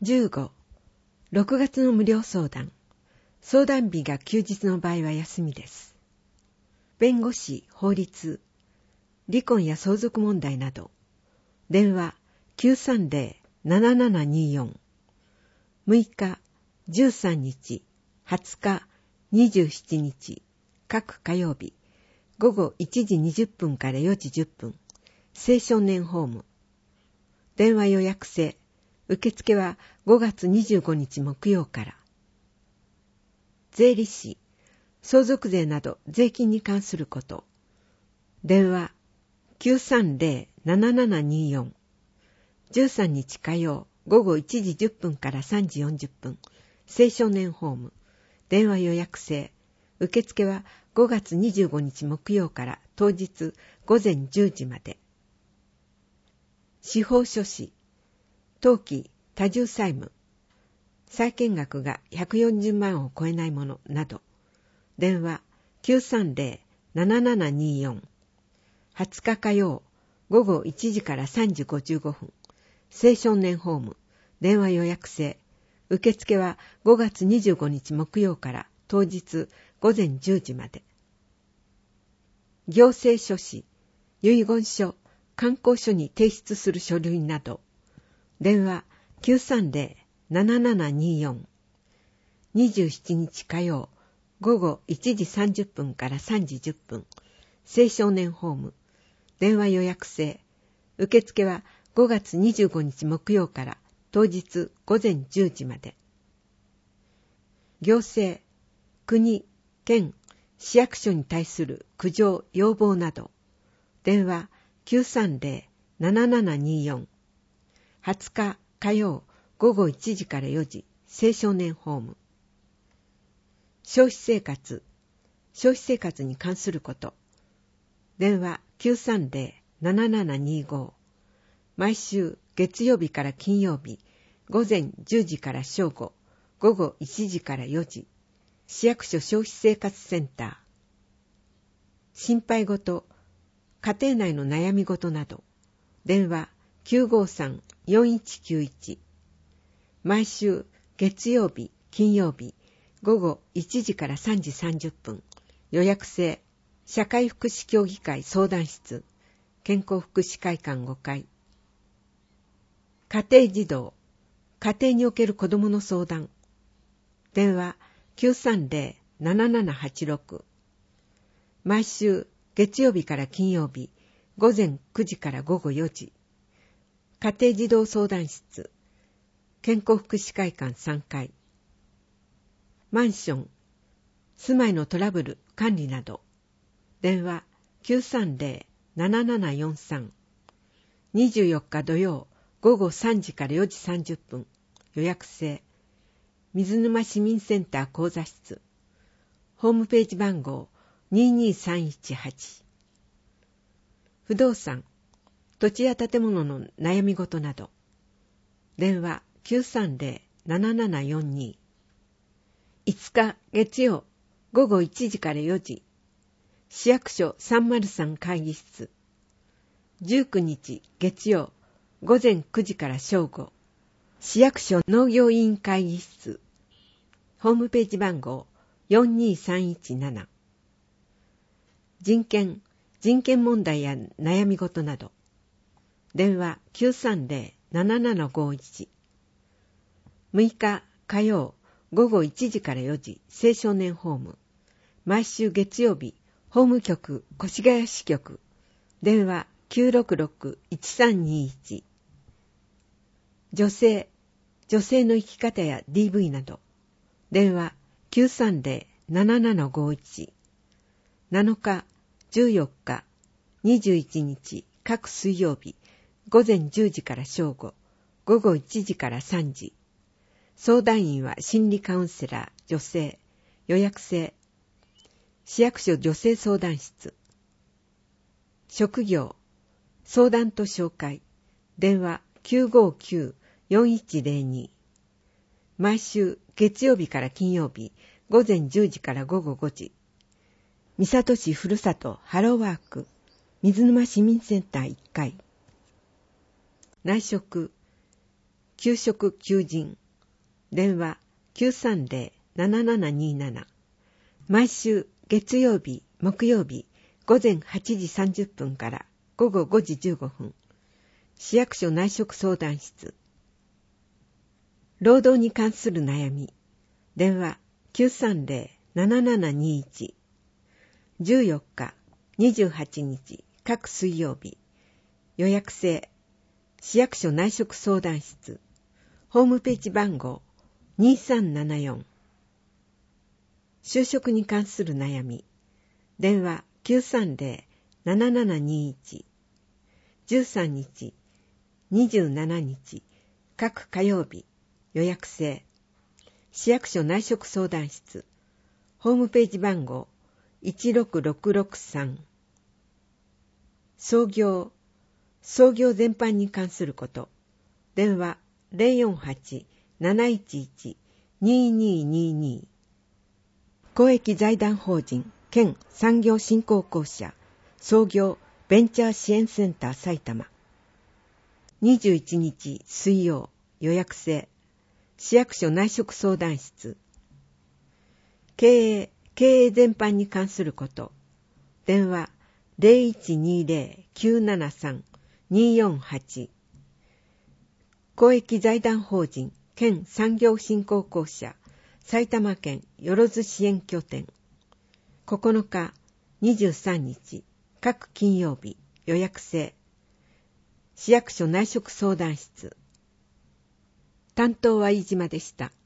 15、6月の無料相談。相談日が休日の場合は休みです。弁護士、法律、離婚や相続問題など。電話 930-7724。6日、13日、20日、27日、各火曜日、午後1時20分から4時10分、青少年ホーム。電話予約制。受付は5月25日木曜から。税理士、相続税など税金に関すること。電話 930-7724。13日火曜午後1時10分から3時40分、青少年ホーム。電話予約制。受付は5月25日木曜から当日午前10時まで。司法書士、登記、多重債務、債権額が140万を超えないものなど。電話 930-7724。20日火曜午後1時から3時55分、青少年ホーム。電話予約制。受付は5月25日木曜から当日午前10時まで。行政書士、遺言書、観光書に提出する書類など。電話 930-7724。27日火曜午後1時30分から3時10分、青少年ホーム。電話予約制。受付は5月25日木曜から当日午前10時まで。行政、国、県、市役所に対する苦情、要望など。電話 930-7724。20日火曜午後1時から4時、青少年ホーム。消費生活、消費生活に関すること。電話 930-7725。毎週月曜日から金曜日、午前10時から正午、午後1時から4時、市役所消費生活センター。心配事、家庭内の悩み事など。電話 953-4191。毎週月曜日、金曜日、午後1時から3時30分。予約制。社会福祉協議会相談室。健康福祉会館5階。家庭児童。家庭における子どもの相談。電話 930-7786。毎週月曜日から金曜日、午前9時から午後4時。家庭児童相談室。健康福祉会館3階。マンション、住まいのトラブル、管理など。電話 930-7743。24日土曜午後3時から4時30分。予約制。水沼市民センター講座室。ホームページ番号22318。不動産、土地や建物の悩み事など。電話 930-7742。5日月曜午後1時から4時、市役所303会議室。19日月曜午前9時から正午、市役所農業委員会議室。ホームページ番号42317。人権問題や悩み事など。電話 930-7751。6日火曜午後1時から4時、青少年ホーム。毎週月曜日、法務局越谷支局。電話 966-1321。女性の生き方や DV など。電話 930-7751。7日、14日、21日、各水曜日、午前10時から正午、午後1時から3時。相談員は心理カウンセラー、女性、予約制。市役所女性相談室。職業、相談と紹介。電話 959-4102。毎週月曜日から金曜日、午前10時から午後5時。三郷市ふるさとハローワーク、水沼市民センター1階。内職、 給食求人。電話 930-7727。毎週月曜日、木曜日、午前8時30分から午後5時15分。市役所内職相談室。労働に関する悩み。電話 930-7721。14日、28日、各水曜日。予約制。市役所内職相談室。ホームページ番号2374。就職に関する悩み。電話 930-7721。13日、27日、各火曜日。予約制。市役所内職相談室。ホームページ番号16663。創業全般に関すること。電話 048-711-2222。公益財団法人県産業振興公社創業ベンチャー支援センター埼玉。21日水曜。予約制。市役所内職相談室。経営全般に関すること。電話 0120-973-248。公益財団法人県産業振興公社埼玉県よろず支援拠点。9日、23日、各金曜日。予約制。市役所内職相談室。担当は飯島でした。